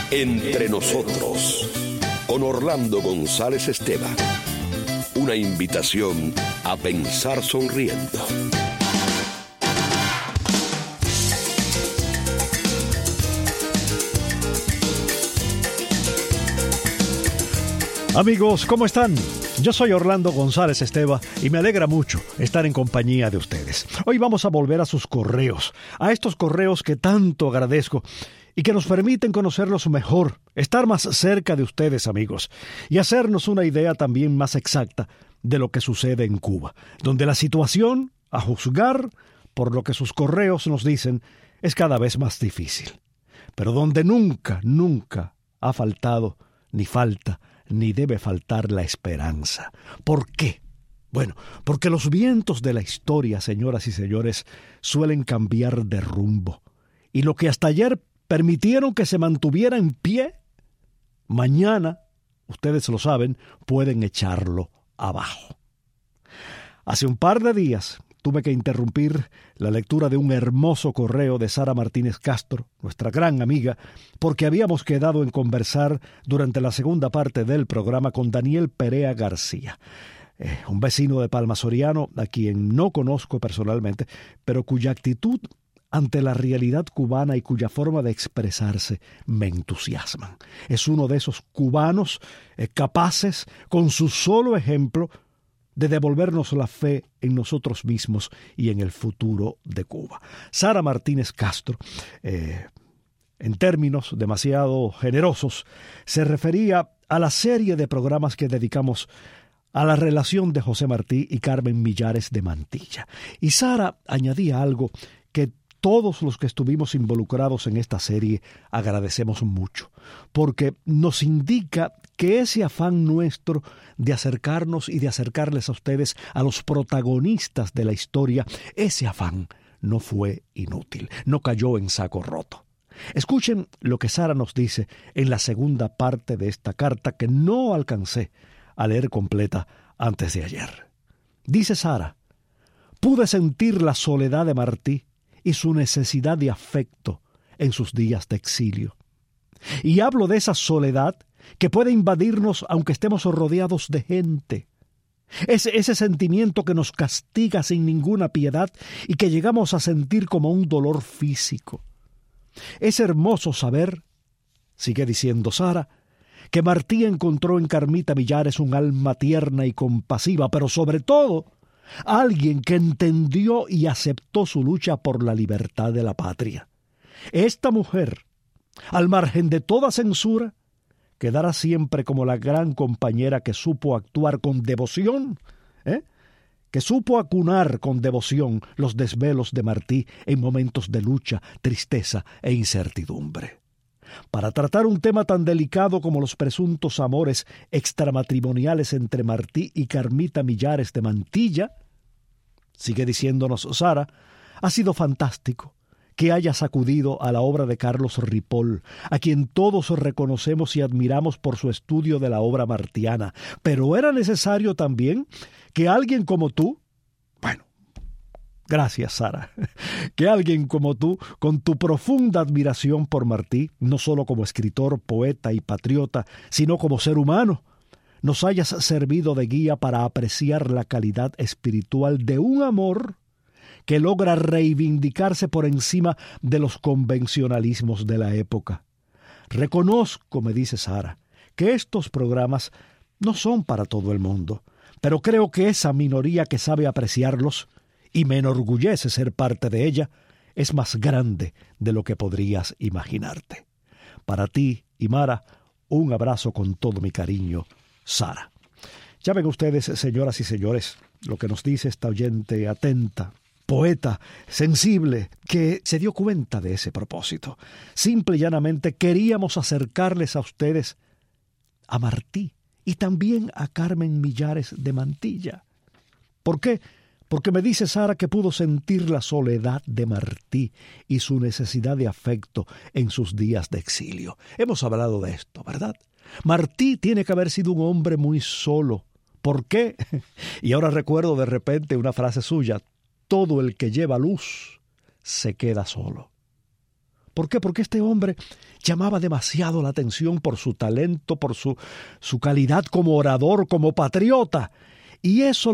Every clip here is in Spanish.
Entre nosotros, con Orlando González Esteban. Una invitación a pensar sonriendo. Amigos, ¿cómo están? Yo soy Orlando González Esteban y me alegra mucho estar en compañía de ustedes. Hoy vamos a volver a sus correos, a estos correos que tanto agradezco y que nos permiten conocerlos mejor, estar más cerca de ustedes, amigos, y hacernos una idea también más exacta de lo que sucede en Cuba, donde la situación, a juzgar por lo que sus correos nos dicen, es cada vez más difícil, pero donde nunca ha faltado, ni falta, ni debe faltar la esperanza. ¿Por qué? Bueno, porque los vientos de la historia, señoras y señores, suelen cambiar de rumbo. Y lo que hasta ayer permitieron que se mantuviera en pie, mañana, ustedes lo saben, pueden echarlo abajo. Hace un par de días tuve que interrumpir la lectura de un hermoso correo de Sara Martínez Castro, nuestra gran amiga, porque habíamos quedado en conversar durante la segunda parte del programa con Daniel Perea García, un vecino de Palma Soriano, a quien no conozco personalmente, pero cuya actitud ante la realidad cubana y cuya forma de expresarse me entusiasman. Es uno de esos cubanos capaces, con su solo ejemplo, de devolvernos la fe en nosotros mismos y en el futuro de Cuba. Sara Martínez Castro, en términos demasiado generosos, se refería a la serie de programas que dedicamos a la relación de José Martí y Carmen Millares de Mantilla. Y Sara añadía algo que todos los que estuvimos involucrados en esta serie agradecemos mucho, porque nos indica que ese afán nuestro de acercarnos y de acercarles a ustedes, a los protagonistas de la historia, ese afán no fue inútil, no cayó en saco roto. Escuchen lo que Sara nos dice en la segunda parte de esta carta que no alcancé a leer completa antes de ayer. Dice Sara: pude sentir la soledad de Martí y su necesidad de afecto en sus días de exilio. Y hablo de esa soledad que puede invadirnos aunque estemos rodeados de gente. Ese sentimiento que nos castiga sin ninguna piedad y que llegamos a sentir como un dolor físico. Es hermoso saber, sigue diciendo Sara, que Martí encontró en Carmita Millares un alma tierna y compasiva, pero sobre todo alguien que entendió y aceptó su lucha por la libertad de la patria. Esta mujer, al margen de toda censura, quedará siempre como la gran compañera que supo actuar con devoción, que supo acunar con devoción los desvelos de Martí en momentos de lucha, tristeza e incertidumbre. Para tratar un tema tan delicado como los presuntos amores extramatrimoniales entre Martí y Carmita Millares de Mantilla, sigue diciéndonos Sara, ha sido fantástico que hayas acudido a la obra de Carlos Ripoll, a quien todos reconocemos y admiramos por su estudio de la obra martiana. Pero era necesario también que alguien como tú, gracias, Sara, que alguien como tú, con tu profunda admiración por Martí, no solo como escritor, poeta y patriota, sino como ser humano, nos hayas servido de guía para apreciar la calidad espiritual de un amor que logra reivindicarse por encima de los convencionalismos de la época. Reconozco, me dice Sara, que estos programas no son para todo el mundo, pero creo que esa minoría que sabe apreciarlos, y me enorgullece ser parte de ella, es más grande de lo que podrías imaginarte. Para ti y Mara, un abrazo con todo mi cariño, Sara. Ya ven ustedes, señoras y señores, lo que nos dice esta oyente atenta, poeta, sensible, que se dio cuenta de ese propósito. Simple y llanamente queríamos acercarles a ustedes a Martí y también a Carmen Millares de Mantilla. ¿Por qué? Porque me dice Sara que pudo sentir la soledad de Martí y su necesidad de afecto en sus días de exilio. Hemos hablado de esto, ¿verdad? Martí tiene que haber sido un hombre muy solo. ¿Por qué? Y ahora recuerdo de repente una frase suya: todo el que lleva luz se queda solo. ¿Por qué? Porque este hombre llamaba demasiado la atención por su talento, por su calidad como orador, como patriota. Y eso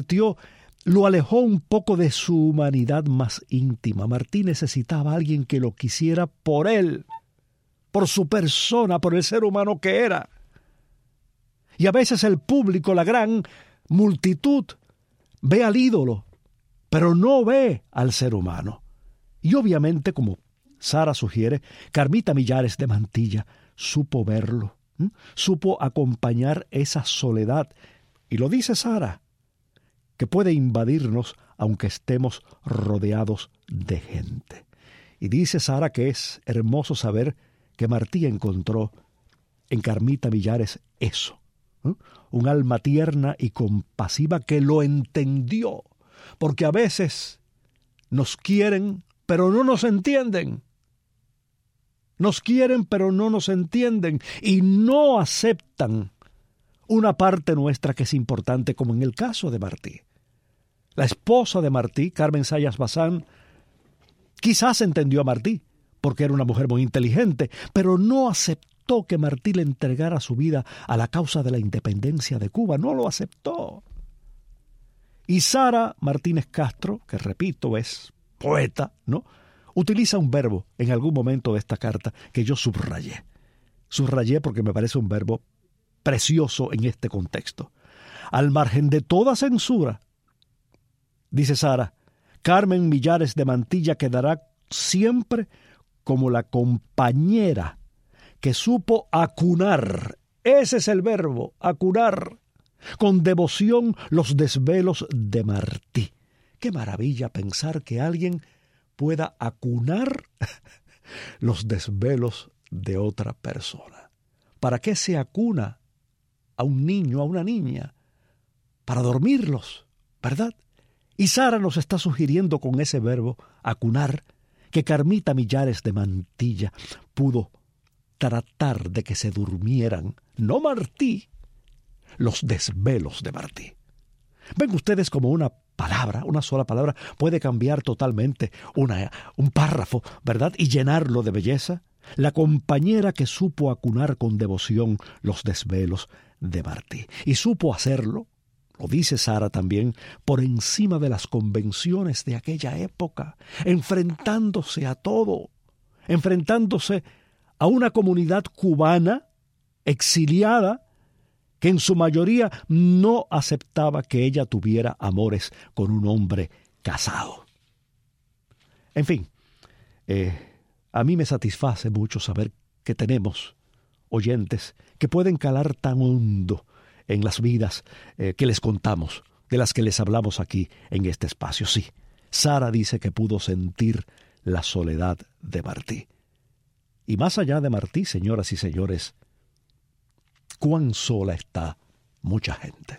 lo alejó un poco de su humanidad más íntima. Martí necesitaba a alguien que lo quisiera por él, por su persona, por el ser humano que era. Y a veces el público, la gran multitud, ve al ídolo, pero no ve al ser humano. Y obviamente, como Sara sugiere, Carmita Millares de Mantilla supo verlo, supo acompañar esa soledad. Y lo dice Sara, que puede invadirnos aunque estemos rodeados de gente. Y dice Sara que es hermoso saber que Martí encontró en Carmita Millares eso, un alma tierna y compasiva que lo entendió, porque a veces nos quieren, pero no nos entienden. Nos quieren, pero no nos entienden y no aceptan una parte nuestra que es importante, como en el caso de Martí. La esposa de Martí, Carmen Zayas Bazán, quizás entendió a Martí, porque era una mujer muy inteligente, pero no aceptó que Martí le entregara su vida a la causa de la independencia de Cuba. No lo aceptó. Y Sara Martínez Castro, que repito es poeta, ¿no?, utiliza un verbo en algún momento de esta carta que yo subrayé. Subrayé porque me parece un verbo precioso en este contexto. Al margen de toda censura, dice Sara, Carmen Millares de Mantilla quedará siempre como la compañera que supo acunar, ese es el verbo, acunar, con devoción los desvelos de Martí. Qué maravilla pensar que alguien pueda acunar los desvelos de otra persona. ¿Para qué se acuna a un niño, a una niña? Para dormirlos, ¿verdad? Y Sara nos está sugiriendo con ese verbo, acunar, que Carmita Millares de Mantilla pudo tratar de que se durmieran, no Martí, los desvelos de Martí. Ven ustedes como una palabra, una sola palabra, puede cambiar totalmente un párrafo, ¿verdad?, y llenarlo de belleza. La compañera que supo acunar con devoción los desvelos de Martí. Y supo hacerlo, lo dice Sara también, por encima de las convenciones de aquella época, enfrentándose a todo, enfrentándose a una comunidad cubana exiliada que en su mayoría no aceptaba que ella tuviera amores con un hombre casado. En fin, a mí me satisface mucho saber que tenemos oyentes que pueden calar tan hondo en las vidas que les contamos, de las que les hablamos aquí en este espacio. Sí, Sara dice que pudo sentir la soledad de Martí. Y más allá de Martí, señoras y señores, cuán sola está mucha gente.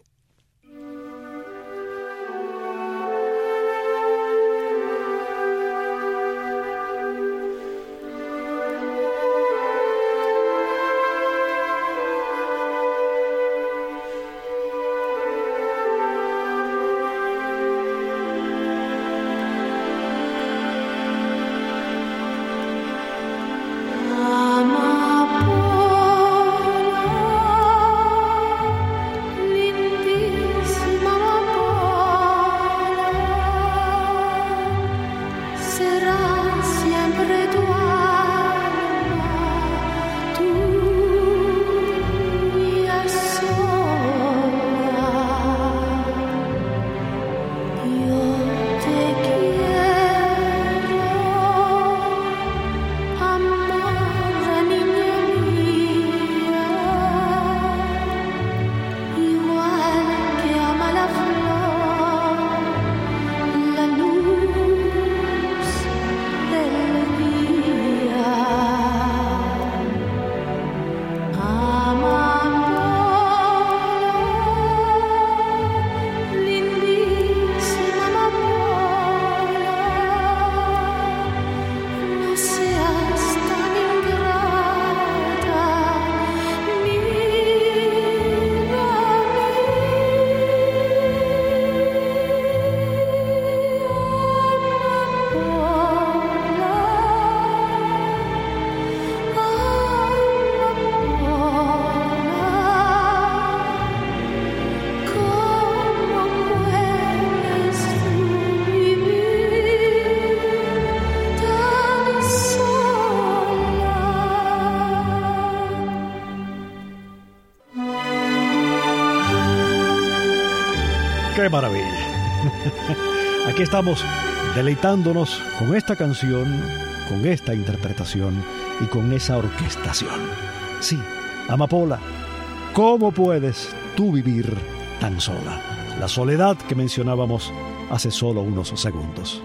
¡Qué maravilla! Aquí estamos deleitándonos con esta canción, con esta interpretación y con esa orquestación. Sí, amapola, ¿cómo puedes tú vivir tan sola? La soledad que mencionábamos hace solo unos segundos.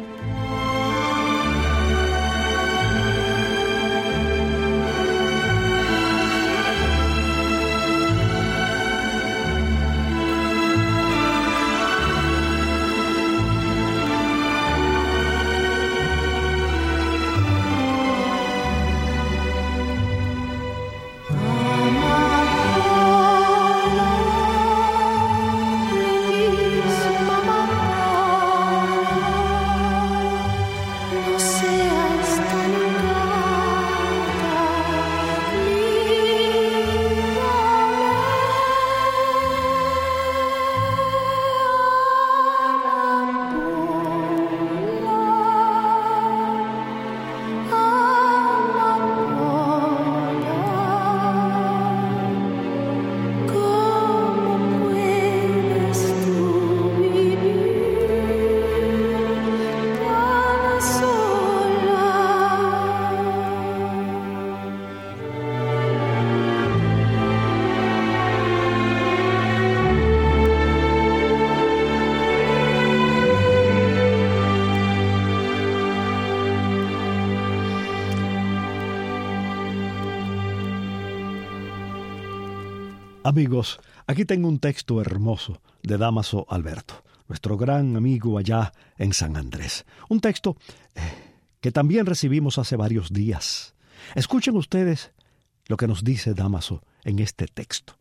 Amigos, aquí tengo un texto hermoso de Dámaso Alberto, nuestro gran amigo allá en San Andrés. Un texto que también recibimos hace varios días. Escuchen ustedes lo que nos dice Dámaso en este texto.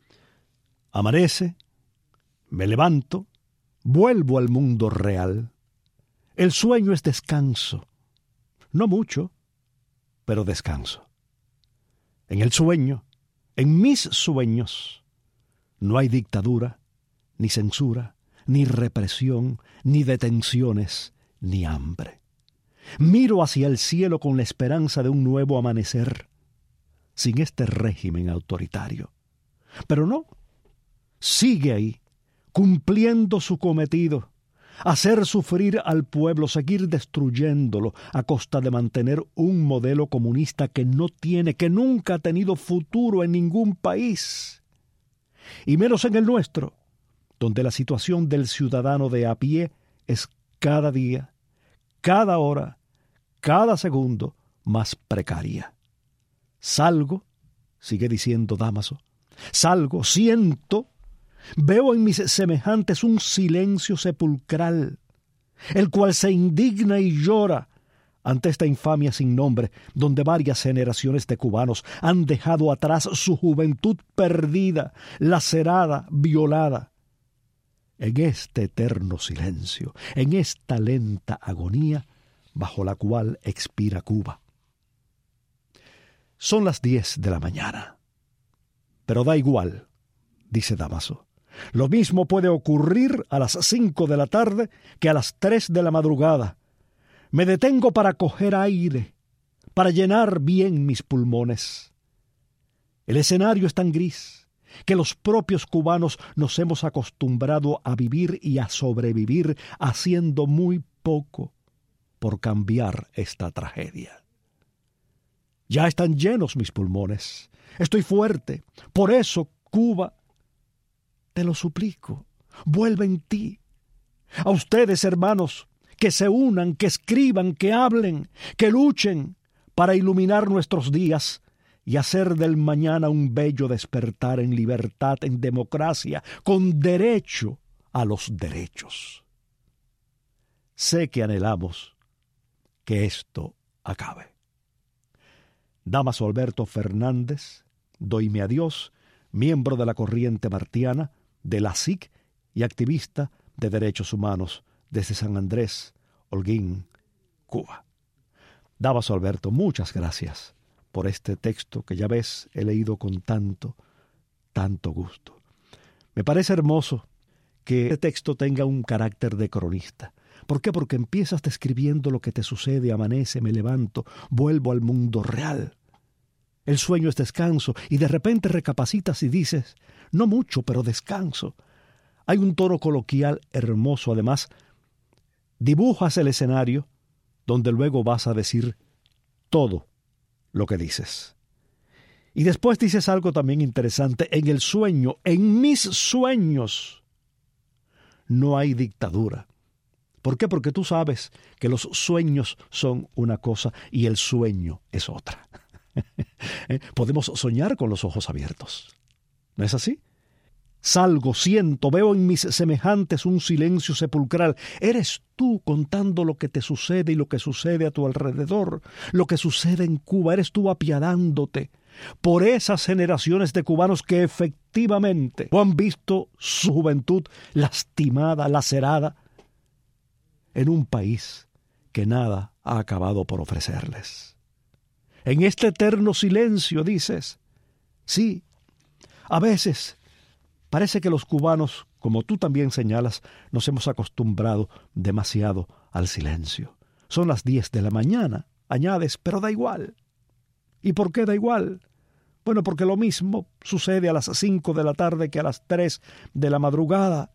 Amanece, me levanto, vuelvo al mundo real. El sueño es descanso. No mucho, pero descanso. En el sueño, en mis sueños, no hay dictadura, ni censura, ni represión, ni detenciones, ni hambre. Miro hacia el cielo con la esperanza de un nuevo amanecer, sin este régimen autoritario. Pero no, sigue ahí, cumpliendo su cometido, hacer sufrir al pueblo, seguir destruyéndolo a costa de mantener un modelo comunista que no tiene, que nunca ha tenido futuro en ningún país, y menos en el nuestro, donde la situación del ciudadano de a pie es cada día, cada hora, cada segundo más precaria. Salgo, sigue diciendo Dámaso, salgo, siento, veo en mis semejantes un silencio sepulcral, el cual se indigna y llora ante esta infamia sin nombre, donde varias generaciones de cubanos han dejado atrás su juventud perdida, lacerada, violada. En este eterno silencio, en esta lenta agonía, bajo la cual expira Cuba. Son las 10 de la mañana. Pero da igual, dice Dámaso. Lo mismo puede ocurrir a las 5 de la tarde que a las 3 de la madrugada. Me detengo para coger aire, para llenar bien mis pulmones. El escenario es tan gris que los propios cubanos nos hemos acostumbrado a vivir y a sobrevivir haciendo muy poco por cambiar esta tragedia. Ya están llenos mis pulmones. Estoy fuerte. Por eso, Cuba, te lo suplico, vuelve en ti. A ustedes, hermanos, que se unan, que escriban, que hablen, que luchen para iluminar nuestros días y hacer del mañana un bello despertar en libertad, en democracia, con derecho a los derechos. Sé que anhelamos que esto acabe. Dámaso Alberto Fernández, doyme a Dios, miembro de la corriente martiana, de la SIC y activista de derechos humanos desde San Andrés, Holguín, Cuba. Dámaso Alberto, muchas gracias por este texto que ya ves he leído con tanto gusto. Me parece hermoso que este texto tenga un carácter de cronista. ¿Por qué? Porque empiezas describiendo lo que te sucede, amanece, me levanto, vuelvo al mundo real. El sueño es descanso y de repente recapacitas y dices, no mucho, pero descanso. Hay un tono coloquial hermoso. Además, dibujas el escenario donde luego vas a decir todo lo que dices. Y después dices algo también interesante. En el sueño, en mis sueños, no hay dictadura. ¿Por qué? Porque tú sabes que los sueños son una cosa y el sueño es otra. Podemos soñar con los ojos abiertos. ¿No es así? Salgo, siento, veo en mis semejantes un silencio sepulcral. Eres tú contando lo que te sucede y lo que sucede a tu alrededor, lo que sucede en Cuba. Eres tú apiadándote por esas generaciones de cubanos que efectivamente han visto su juventud lastimada, lacerada, en un país que nada ha acabado por ofrecerles. En este eterno silencio dices, sí, a veces parece que los cubanos, como tú también señalas, nos hemos acostumbrado demasiado al silencio. Son las 10 de la mañana, añades, pero da igual. ¿Y por qué da igual? Bueno, porque lo mismo sucede a las 5 de la tarde que a las 3 de la madrugada.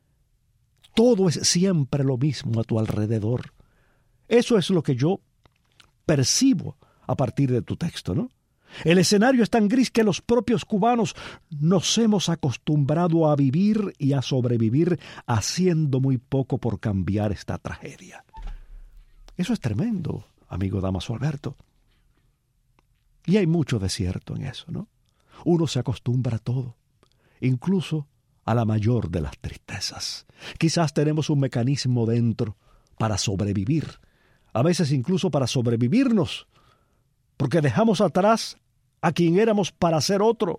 Todo es siempre lo mismo a tu alrededor. Eso es lo que yo percibo a partir de tu texto, ¿no? El escenario es tan gris que los propios cubanos nos hemos acostumbrado a vivir y a sobrevivir haciendo muy poco por cambiar esta tragedia. Eso es tremendo, amigo Dámaso Alberto. Y hay mucho de cierto en eso, ¿no? Uno se acostumbra a todo, incluso a la mayor de las tristezas. Quizás tenemos un mecanismo dentro para sobrevivir, a veces incluso para sobrevivirnos, porque dejamos atrás a quien éramos para ser otro,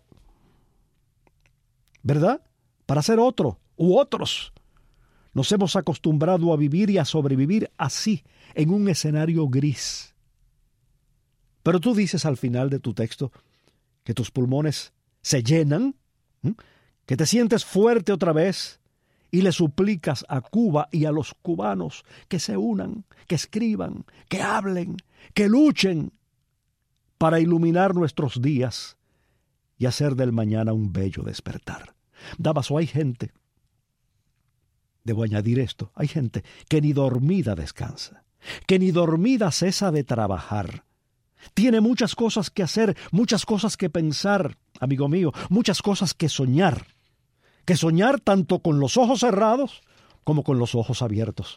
¿verdad? Para ser otro u otros. Nos hemos acostumbrado a vivir y a sobrevivir así, en un escenario gris. Pero tú dices al final de tu texto que tus pulmones se llenan, que te sientes fuerte otra vez y le suplicas a Cuba y a los cubanos que se unan, que escriban, que hablen, que luchen para iluminar nuestros días y hacer del mañana un bello despertar. Dámaso, hay gente, debo añadir esto, hay gente que ni dormida descansa, que ni dormida cesa de trabajar. Tiene muchas cosas que hacer, muchas cosas que pensar, amigo mío, muchas cosas que soñar tanto con los ojos cerrados como con los ojos abiertos.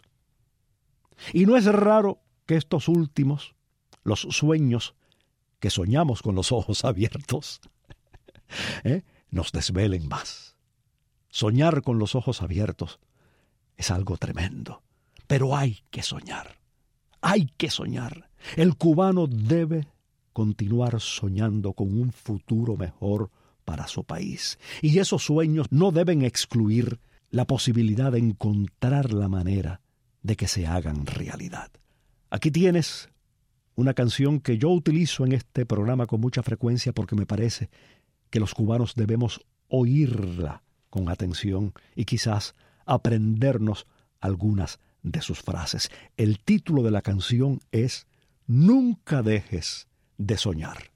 Y no es raro que estos últimos, los sueños que soñamos con los ojos abiertos, nos desvelen más. Soñar con los ojos abiertos es algo tremendo, pero hay que soñar. Hay que soñar. El cubano debe continuar soñando con un futuro mejor para su país. Y esos sueños no deben excluir la posibilidad de encontrar la manera de que se hagan realidad. Aquí tienes una canción que yo utilizo en este programa con mucha frecuencia porque me parece que los cubanos debemos oírla con atención y quizás aprendernos algunas de sus frases. El título de la canción es Nunca dejes de soñar.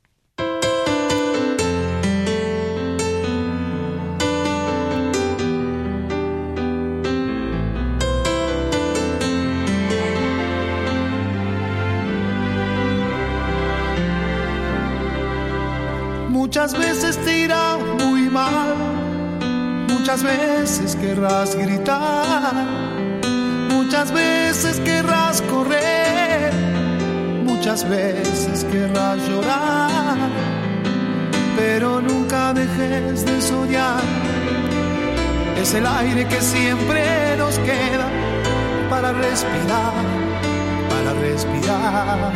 Muchas veces te irá muy mal, muchas veces querrás gritar, muchas veces querrás correr, muchas veces querrás llorar, pero nunca dejes de soñar. Es el aire que siempre nos queda para respirar, para respirar.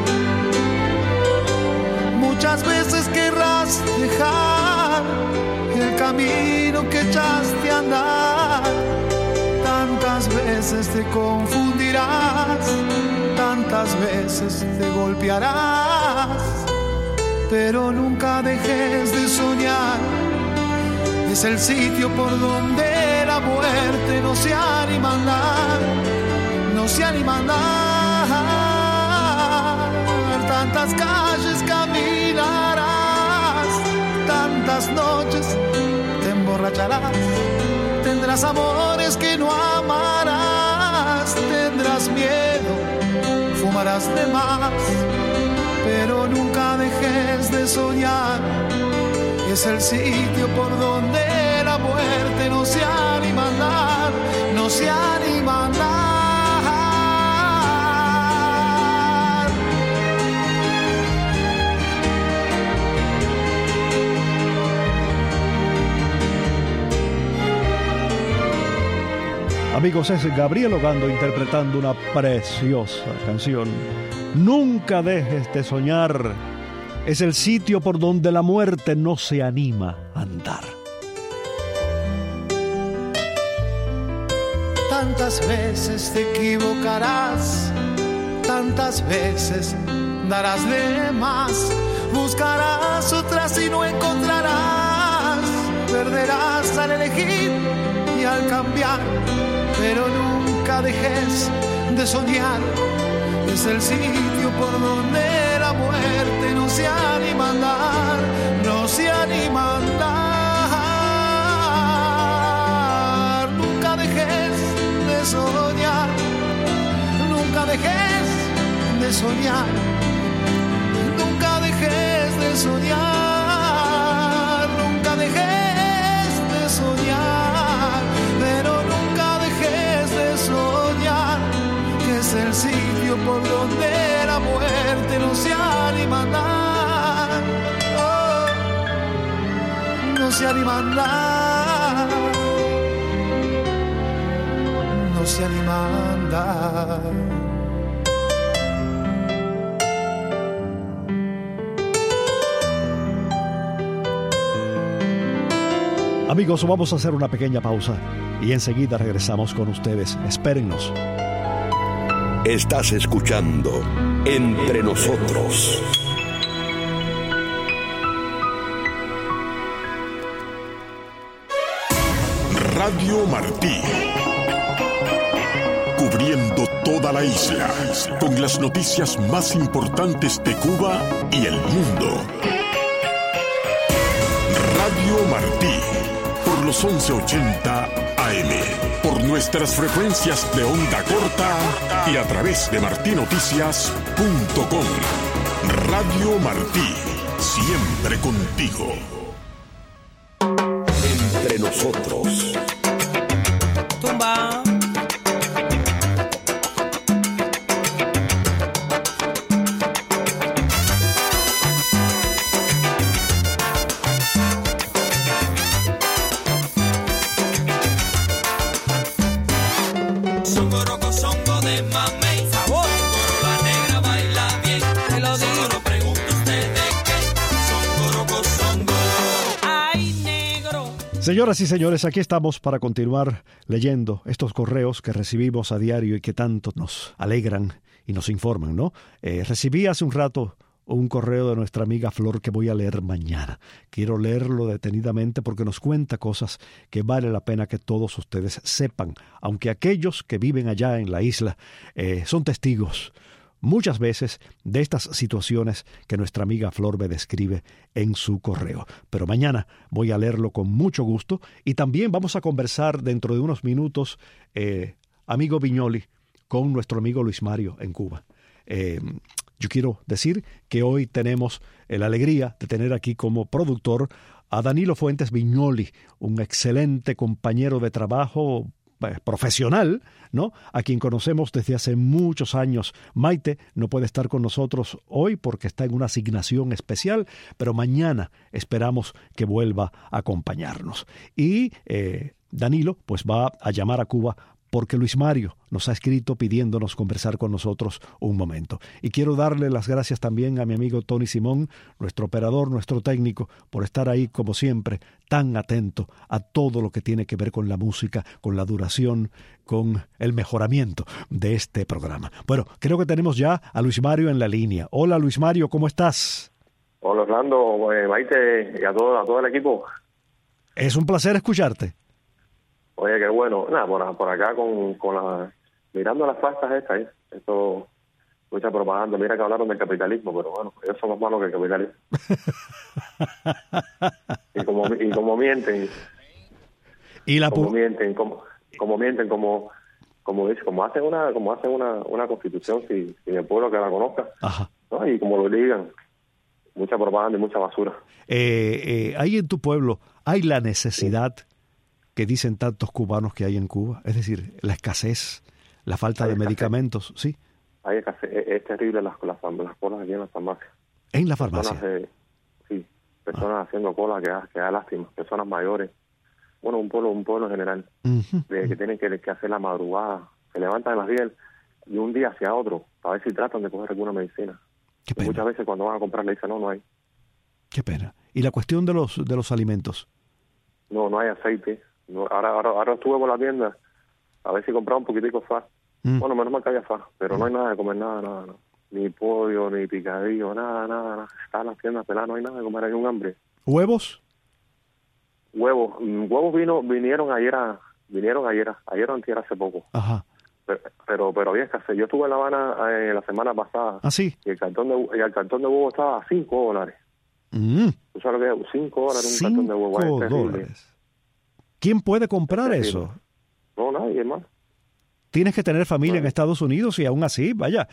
Muchas veces querrás dejar el camino que echaste a andar. Tantas veces te confundirás, tantas veces te golpearás, pero nunca dejes de soñar. Es el sitio por donde la muerte no se anima a andar, no se anima a andar. Tantas calles caminarás, tantas noches te emborracharás, tendrás tendrás amores que no amarás, tendrás miedo, fumarás de más, pero nunca dejes de soñar. Es el sitio por donde la muerte no se anima a andar, no se anima a andar. Amigos, es Gabriel Ogando interpretando una preciosa canción. Nunca dejes de soñar. Es el sitio por donde la muerte no se anima a andar. Tantas veces te equivocarás, tantas veces darás de más, buscarás otras y no encontrarás, perderás al elegir y al cambiar, pero nunca dejes de soñar. Es el sitio por donde la muerte no se anima a andar, no se anima a andar. Nunca dejes de soñar, nunca dejes de soñar, nunca dejes de soñar, nunca dejes de soñar, pero nunca dejes de soñar, que es el sitio por donde la muerte no se anima a andar, oh, no se anima a andar, no se anima a andar. Amigos, vamos a hacer una pequeña pausa y enseguida regresamos con ustedes. Espérennos. Estás escuchando Entre Nosotros. Radio Martí. Cubriendo toda la isla con las noticias más importantes de Cuba y el mundo. Radio Martí. Por los 1180 AM, por nuestras frecuencias de onda corta y a través de martinoticias.com. Radio Martí, siempre contigo. Entre Nosotros. Tumba. Señoras y señores, aquí estamos para continuar leyendo estos correos que recibimos a diario y que tanto nos alegran y nos informan, ¿no? Recibí hace un rato un correo de nuestra amiga Flor que voy a leer mañana. Quiero leerlo detenidamente porque nos cuenta cosas que vale la pena que todos ustedes sepan, aunque aquellos que viven allá en la isla son testigos muchas veces de estas situaciones que nuestra amiga Flor me describe en su correo. Pero mañana voy a leerlo con mucho gusto y también vamos a conversar dentro de unos minutos, amigo Viñoli, con nuestro amigo Luis Mario en Cuba. Yo quiero decir que hoy tenemos la alegría de tener aquí como productor a Danilo Fuentes Viñoli, un excelente compañero de trabajo profesional, ¿no? A quien conocemos desde hace muchos años. Maite no puede estar con nosotros hoy porque está en una asignación especial, pero mañana esperamos que vuelva a acompañarnos. Y Danilo pues va a llamar a Cuba porque Luis Mario nos ha escrito pidiéndonos conversar con nosotros un momento. Y quiero darle las gracias también a mi amigo Tony Simón, nuestro operador, nuestro técnico, por estar ahí, como siempre, tan atento a todo lo que tiene que ver con la música, con la duración, con el mejoramiento de este programa. Bueno, creo que tenemos ya a Luis Mario en la línea. Hola, Luis Mario, ¿cómo estás? Hola, Orlando, Maite y a todo el equipo. Es un placer escucharte. Oye, qué bueno. Nada, por acá con mirando las pastas estas, ¿eh? Esto, mucha propaganda. Mira que hablaron del capitalismo, pero bueno, ellos son más malos que el capitalismo. y como mienten. Y cómo mienten, como hacen una constitución sin el pueblo que la conozca. Ajá. ¿No? Y como lo digan, mucha propaganda y mucha basura. Ahí en tu pueblo hay la necesidad que dicen tantos cubanos que hay en Cuba, es decir, la escasez, la falta de medicamentos, ¿sí? Hay escasez, es terrible las colas aquí en las farmacias. En la farmacia. Personas haciendo cola que da lástima, personas mayores. Bueno, un pueblo en general, que tienen que hacer la madrugada, se levantan a las 10 y un día hacia otro, a ver si tratan de coger alguna medicina. Qué pena. Muchas veces cuando van a comprar le dicen, no hay. Qué pena. ¿Y la cuestión de los alimentos? No hay aceite. No, ahora estuve por la tienda a ver si compraba un poquitico fa. Bueno, menos mal que había fa, pero no hay nada de comer, nada. Ni pollo, ni picadillo, nada. Están las tiendas peladas, no hay nada de comer, hay un hambre. ¿Huevos? Huevos vinieron ayer o antier hace poco. Ajá. Pero había escasez. Yo estuve en La Habana la semana pasada. ¿Ah, sí? Y el cartón de huevo estaba a $5. ¿Tú sabes lo que es? $5 un cartón de huevo. $5. ¿Quién puede comprar eso? No, nadie, hermano. Tienes que tener familia en Estados Unidos y aún así, vaya,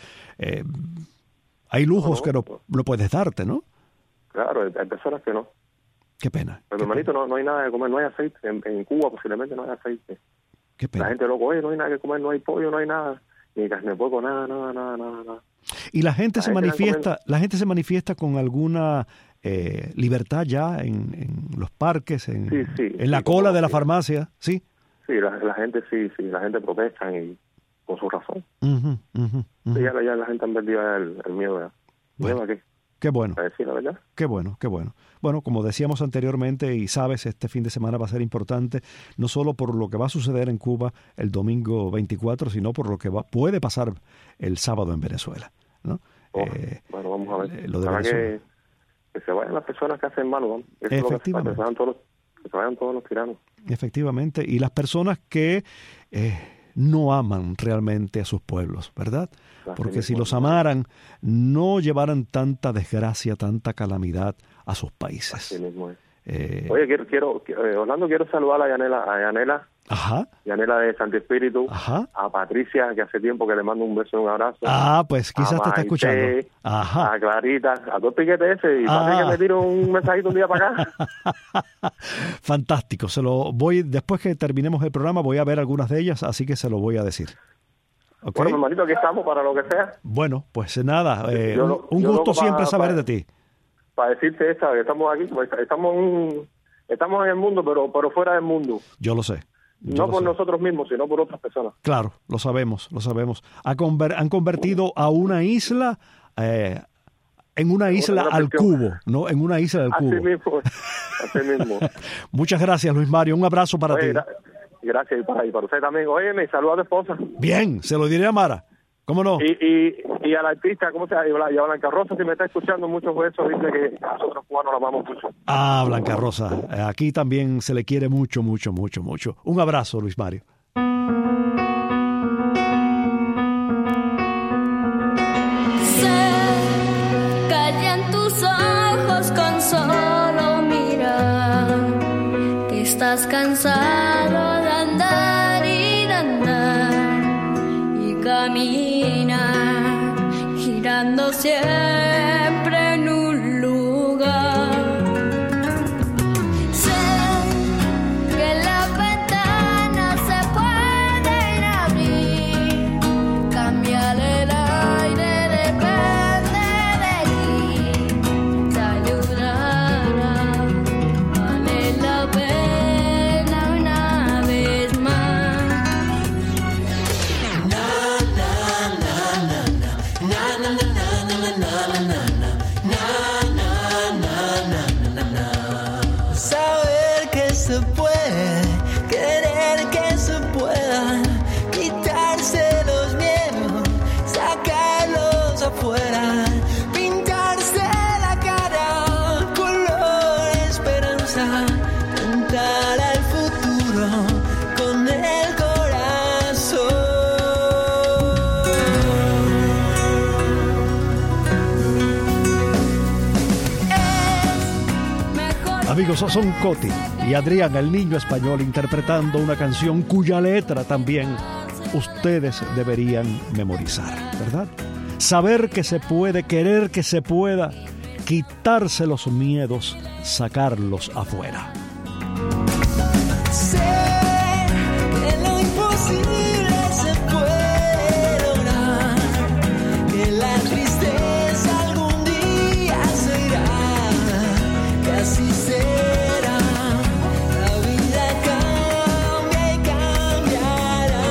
hay lujos que no puedes darte, ¿no? Claro, hay personas que no. Qué pena. Pero, hermanito, no hay nada de comer, no hay aceite. En Cuba posiblemente no hay aceite. Qué pena. La gente loco, oye, no hay nada que comer, no hay pollo, no hay nada. Ni carne de puerco, nada. Y la gente se manifiesta con alguna libertad ya en los parques, en la cola de la farmacia, ¿sí? Sí, la gente la gente protesta y con su razón. Sí, ya la gente han perdido el miedo ya. Bueno, ¿Qué? Qué bueno. Para decir la verdad. Qué bueno. Bueno, como decíamos anteriormente, y sabes, este fin de semana va a ser importante, no solo por lo que va a suceder en Cuba el domingo 24, sino por lo que puede pasar el sábado en Venezuela, ¿no? Bueno, vamos a ver. Lo de Venezuela. Que se vayan las personas que hacen mal, ¿no? Eso es lo que se vayan todos los tiranos. Efectivamente, y las personas que no aman realmente a sus pueblos, ¿verdad? Porque si los amaran, no llevaran tanta desgracia, tanta calamidad a sus países. Así mismo es. Oye, Orlando, quiero saludar a Yanela. Ajá. Yanela de Santo Espíritu. Ajá. A Patricia, que hace tiempo que le mando un beso y un abrazo. Pues quizás te está escuchando. Ajá. A Clarita, a todo el piquete ese. Y Patricia me tiro un mensajito un día para acá. Fantástico. Después que terminemos el programa, voy a ver algunas de ellas, así que se lo voy a decir. ¿Okay? Bueno, hermanito, aquí estamos para lo que sea. Bueno, pues nada, un gusto siempre saber de ti. Para decirte que estamos aquí, estamos en el mundo, pero fuera del mundo. Yo lo sé. No por nosotros mismos, sino por otras personas. Claro, lo sabemos. Han convertido a una isla en una isla al cubo, ¿no? En una isla al cubo. Así mismo. Muchas gracias, Luis Mario. Un abrazo para ti. Gracias, y para usted también. Oye, me saluda a tu esposa. Bien, se lo diré a Mara. ¿Cómo no? Y al artista, ¿cómo se llama? Y a Blanca Rosa, si me está escuchando, muchos besos, dice que nosotros cubanos la amamos mucho. Blanca Rosa, aquí también se le quiere mucho. Un abrazo, Luis Mario. Se callan tus ojos con solo mirar, que estás cansado de andar y de andar, y camina girando siempre en un lugar. Sé que las ventanas se pueden abrir, cambiar el aire depende de ti, te ayudará, vale la pena una vez más. Saber que se puede, querer que se pueda, quitarse los miedos, sacarlos afuera, pintarse la cara, color esperanza, cantar al futuro con el corazón. Amigos, son Coti y Adrián, el niño español, interpretando una canción cuya letra también ustedes deberían memorizar, ¿verdad? Saber que se puede, querer que se pueda, quitarse los miedos, sacarlos afuera. Sé que lo imposible se puede lograr, que la tristeza algún día se irá, que así será. La vida cambia y cambiará.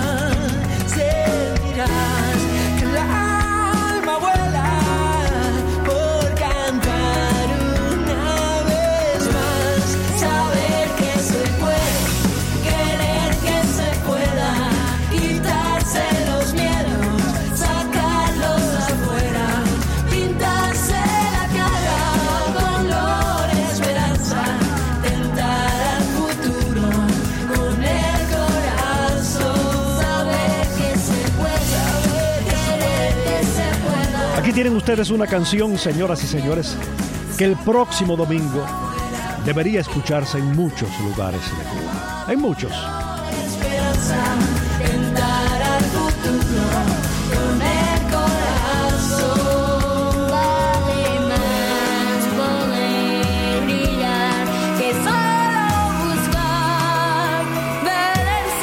Sentirás que el alma vuela por cantar una vez más. Saber que se puede, querer que se pueda, quitarse los miedos, sacarlos afuera, pintarse la cara con color esperanza, tentar al futuro con el corazón. Saber que se puede, querer que se pueda. Aquí tienen ustedes una canción, señoras y señores, que el próximo domingo debería escucharse en muchos lugares de Cuba. En muchos. Esperanza, tentar al futuro con el corazón. Vale más poder brillar que solo buscar ver el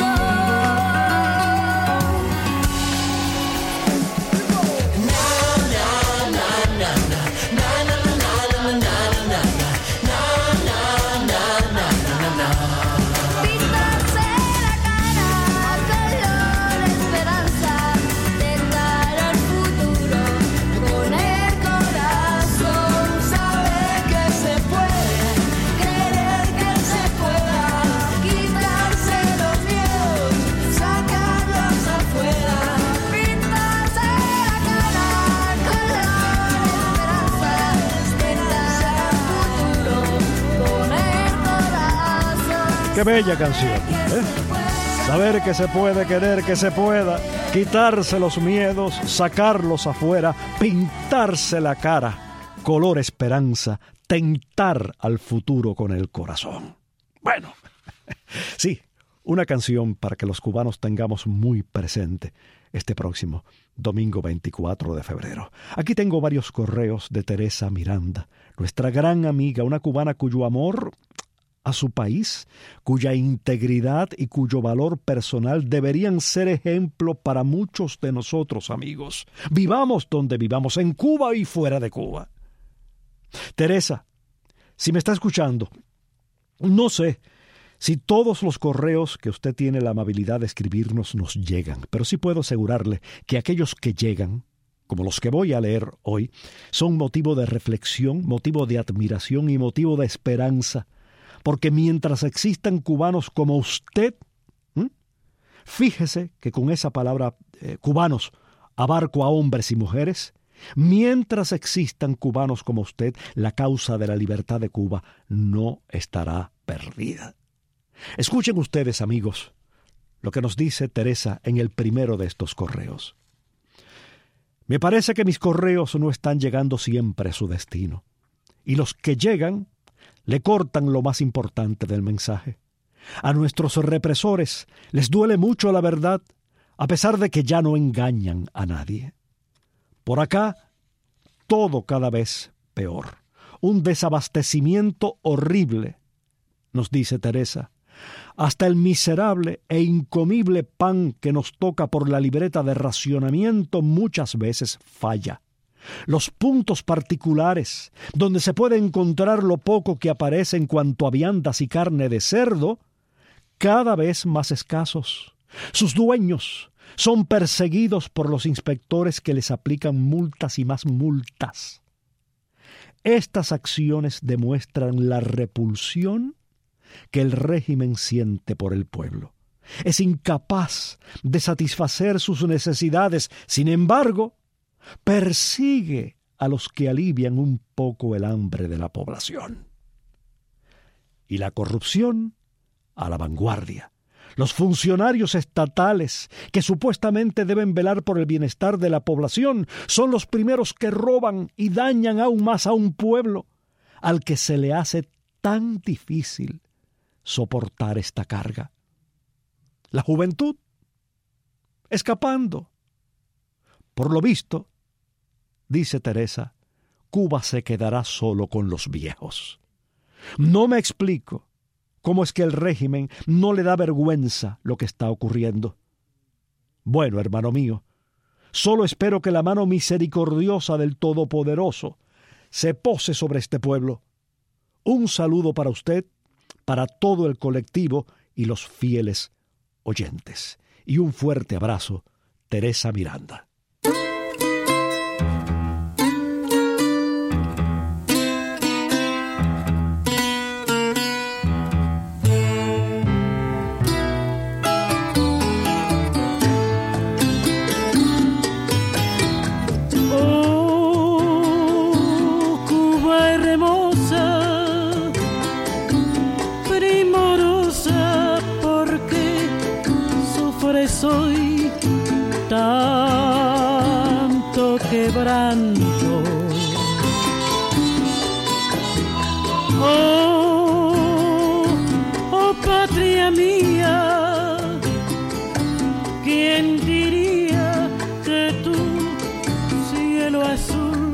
sol. Pintarse la cara color esperanza, tentar al futuro con el corazón. Saber que se puede, querer que se pueda, quitarse los miedos, sacarlos afuera. Pintarse la cara color esperanza, tentar al futuro con el corazón. Qué bella canción, ¿eh? Saber que se puede, querer que se pueda, quitarse los miedos, sacarlos afuera, pintarse la cara, color esperanza, tentar al futuro con el corazón. Bueno, sí, una canción para que los cubanos tengamos muy presente este próximo domingo 24 de febrero. Aquí tengo varios correos de Teresa Miranda, nuestra gran amiga, una cubana cuyo amor a su país, cuya integridad y cuyo valor personal deberían ser ejemplo para muchos de nosotros, amigos. Vivamos donde vivamos, en Cuba y fuera de Cuba. Teresa, si me está escuchando, no sé si todos los correos que usted tiene la amabilidad de escribirnos nos llegan, pero sí puedo asegurarle que aquellos que llegan, como los que voy a leer hoy, son motivo de reflexión, motivo de admiración y motivo de esperanza. Porque mientras existan cubanos como usted, fíjese que con esa palabra cubanos abarco a hombres y mujeres, mientras existan cubanos como usted, la causa de la libertad de Cuba no estará perdida. Escuchen ustedes, amigos, lo que nos dice Teresa en el primero de estos correos. Me parece que mis correos no están llegando siempre a su destino, y los que llegan le cortan lo más importante del mensaje. A nuestros represores les duele mucho la verdad, a pesar de que ya no engañan a nadie. Por acá, todo cada vez peor. Un desabastecimiento horrible, nos dice Teresa. Hasta el miserable e incomible pan que nos toca por la libreta de racionamiento muchas veces falla. Los puntos particulares, donde se puede encontrar lo poco que aparece en cuanto a viandas y carne de cerdo, cada vez más escasos. Sus dueños son perseguidos por los inspectores que les aplican multas y más multas. Estas acciones demuestran la repulsión que el régimen siente por el pueblo. Es incapaz de satisfacer sus necesidades, sin embargo, persigue a los que alivian un poco el hambre de la población. Y la corrupción a la vanguardia. Los funcionarios estatales, que supuestamente deben velar por el bienestar de la población, son los primeros que roban y dañan aún más a un pueblo al que se le hace tan difícil soportar esta carga. La juventud, escapando. Por lo visto, dice Teresa, Cuba se quedará solo con los viejos. No me explico cómo es que el régimen no le da vergüenza lo que está ocurriendo. Bueno, hermano mío, solo espero que la mano misericordiosa del Todopoderoso se pose sobre este pueblo. Un saludo para usted, para todo el colectivo y los fieles oyentes. Y un fuerte abrazo, Teresa Miranda. Soy tanto quebranto. Oh patria mía, ¿quién diría que tu cielo azul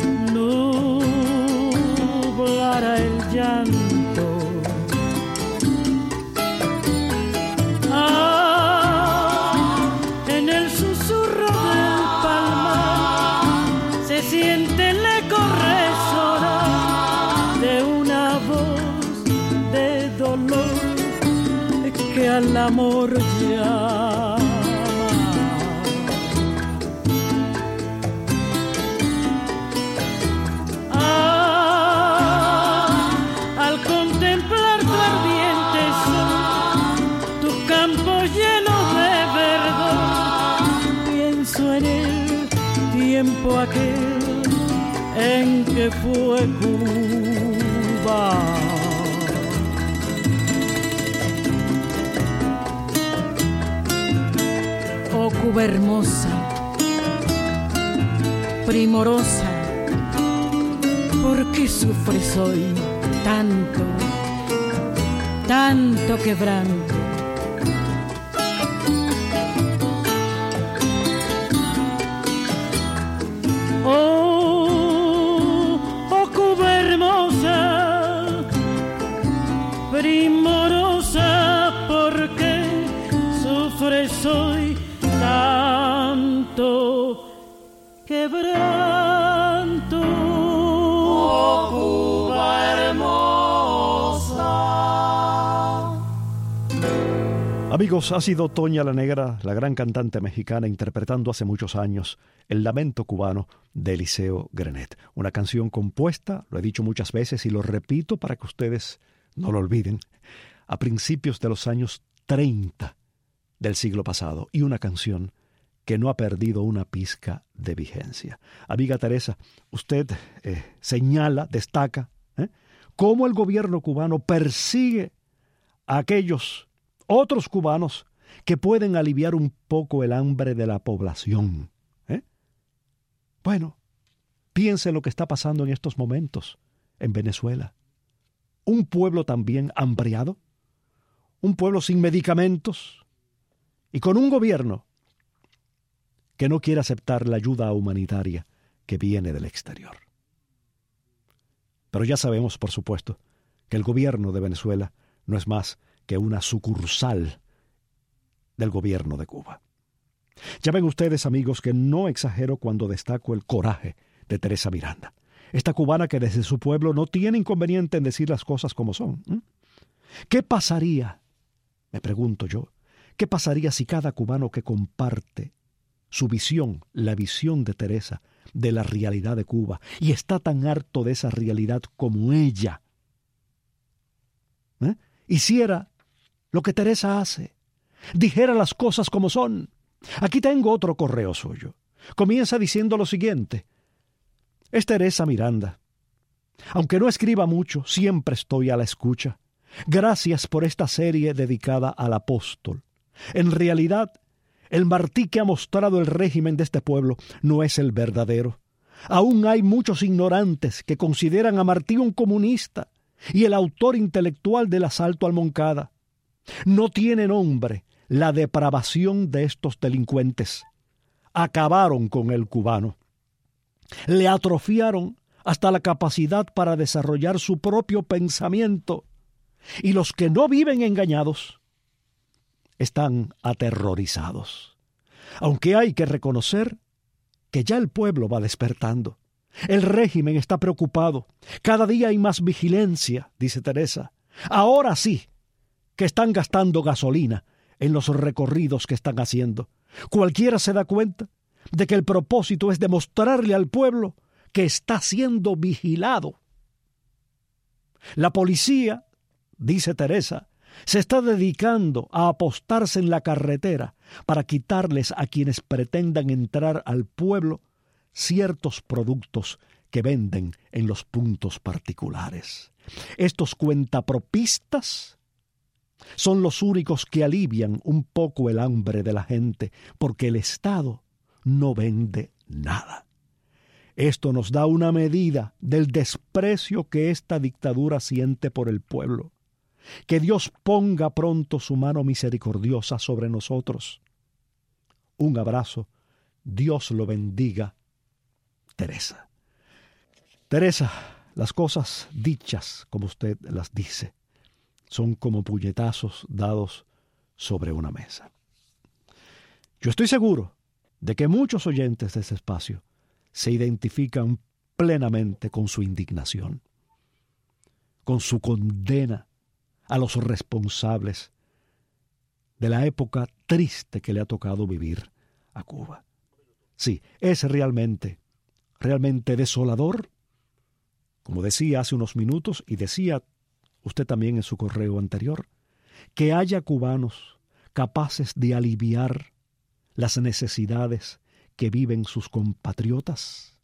nublara el llanto? Siente el eco resonar de una voz de dolor que al amor llama. Al contemplar tu ardiente sol, tus campos llenos de verdor, pienso en el tiempo aquel en que fue Cuba. Oh Cuba hermosa, primorosa, ¿por qué sufres hoy tanto, tanto quebranto? Primorosa, porque sufres hoy tanto quebranto. Oh Cuba hermosa. Amigos, ha sido Toña la Negra, la gran cantante mexicana, interpretando hace muchos años el lamento cubano de Eliseo Grenet. Una canción compuesta, lo he dicho muchas veces y lo repito para que ustedes no lo olviden, a principios de los años 30 del siglo pasado, y una canción que no ha perdido una pizca de vigencia. Amiga Teresa, usted señala, destaca, cómo el gobierno cubano persigue a aquellos otros cubanos que pueden aliviar un poco el hambre de la población. Bueno, piense en lo que está pasando en estos momentos en Venezuela. Un pueblo también hambriado, un pueblo sin medicamentos y con un gobierno que no quiere aceptar la ayuda humanitaria que viene del exterior. Pero ya sabemos, por supuesto, que el gobierno de Venezuela no es más que una sucursal del gobierno de Cuba. Ya ven ustedes, amigos, que no exagero cuando destaco el coraje de Teresa Miranda. Esta cubana que desde su pueblo no tiene inconveniente en decir las cosas como son. ¿Qué pasaría, me pregunto yo, qué pasaría si cada cubano que comparte su visión, la visión de Teresa, de la realidad de Cuba, y está tan harto de esa realidad como ella, hiciera lo que Teresa hace, dijera las cosas como son? Aquí tengo otro correo suyo. Comienza diciendo lo siguiente: es Teresa Miranda. Aunque no escriba mucho, siempre estoy a la escucha. Gracias por esta serie dedicada al apóstol. En realidad, el Martí que ha mostrado el régimen de este pueblo no es el verdadero. Aún hay muchos ignorantes que consideran a Martí un comunista y el autor intelectual del asalto al Moncada. No tiene nombre la depravación de estos delincuentes. Acabaron con el cubano. Le atrofiaron hasta la capacidad para desarrollar su propio pensamiento. Y los que no viven engañados están aterrorizados. Aunque hay que reconocer que ya el pueblo va despertando. El régimen está preocupado. Cada día hay más vigilancia, dice Teresa. Ahora sí que están gastando gasolina en los recorridos que están haciendo. Cualquiera se da cuenta de que el propósito es demostrarle al pueblo que está siendo vigilado. La policía, dice Teresa, se está dedicando a apostarse en la carretera para quitarles a quienes pretendan entrar al pueblo ciertos productos que venden en los puntos particulares. Estos cuentapropistas son los únicos que alivian un poco el hambre de la gente, porque el Estado no vende nada. Esto nos da una medida del desprecio que esta dictadura siente por el pueblo. Que Dios ponga pronto su mano misericordiosa sobre nosotros. Un abrazo. Dios lo bendiga. Teresa. Teresa, las cosas dichas como usted las dice son como puñetazos dados sobre una mesa. Yo estoy seguro de que muchos oyentes de este espacio se identifican plenamente con su indignación, con su condena a los responsables de la época triste que le ha tocado vivir a Cuba. Sí, es realmente desolador, como decía hace unos minutos y decía usted también en su correo anterior, que haya cubanos capaces de aliviar las necesidades que viven sus compatriotas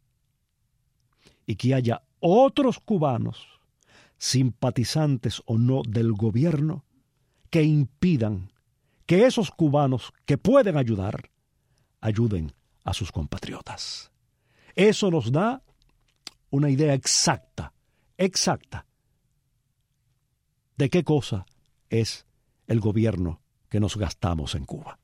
y que haya otros cubanos, simpatizantes o no del gobierno, que impidan que esos cubanos que pueden ayudar, ayuden a sus compatriotas. Eso nos da una idea exacta de qué cosa es el gobierno que nos gastamos en Cuba.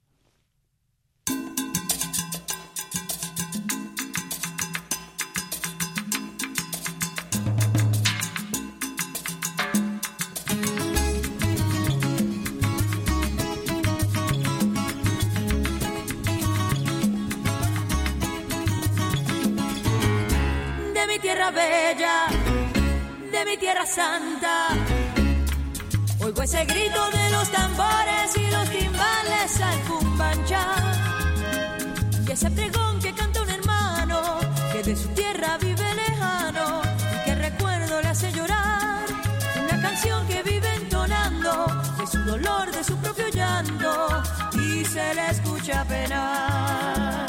Bella, de mi tierra santa, oigo ese grito de los tambores y los timbales al cumbanchá, y ese pregón que canta un hermano que de su tierra vive lejano y que recuerdo le hace llorar, una canción que vive entonando de su dolor, de su propio llanto, y se le escucha penar.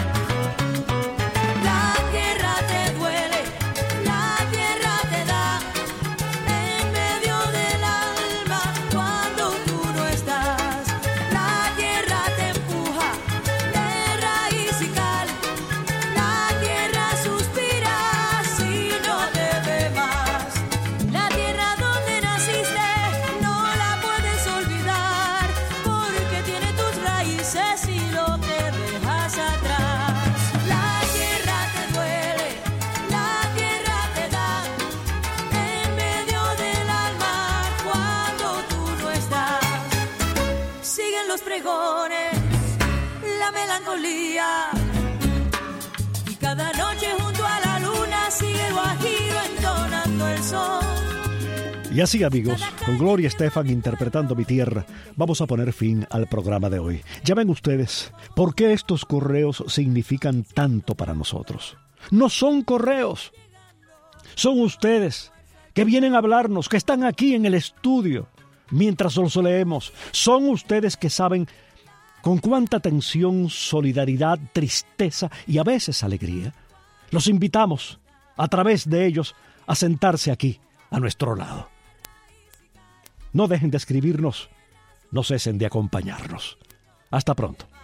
La melancolía, y cada noche junto a la luna sigue el guajiro entonando el sol. Y así, amigos, con Gloria Estefan interpretando Mi Tierra, vamos a poner fin al programa de hoy. Ya ven ustedes por qué estos correos significan tanto para nosotros. No son correos, son ustedes que vienen a hablarnos, que están aquí en el estudio mientras los leemos. Son ustedes que saben con cuánta tensión, solidaridad, tristeza y a veces alegría los invitamos a través de ellos a sentarse aquí a nuestro lado. No dejen de escribirnos, no cesen de acompañarnos. Hasta pronto.